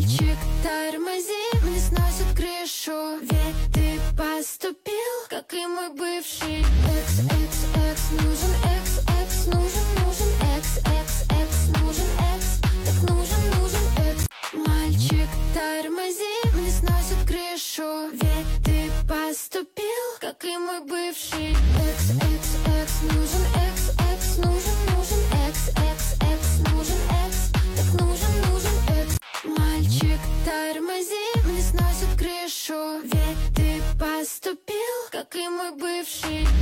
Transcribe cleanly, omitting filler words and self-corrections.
Мальчик, тормози, мне сносит крышу. Ведь ты поступил, как и мой бывший. Экс, экс, экс, нужен экс, экс, нужен экс, экс, экс, нужен экс, так нужен экс. Мальчик, тормози, мне сносит крышу. Ведь ты поступил, как и мой бывший. Экс, экс, экс, нужен экс, экс, нужен экс, экс, экс, нужен экс, так нужен экс. Мальчик, тормози, мне сносит крышу. Ведь ты поступил, как и мой бывший.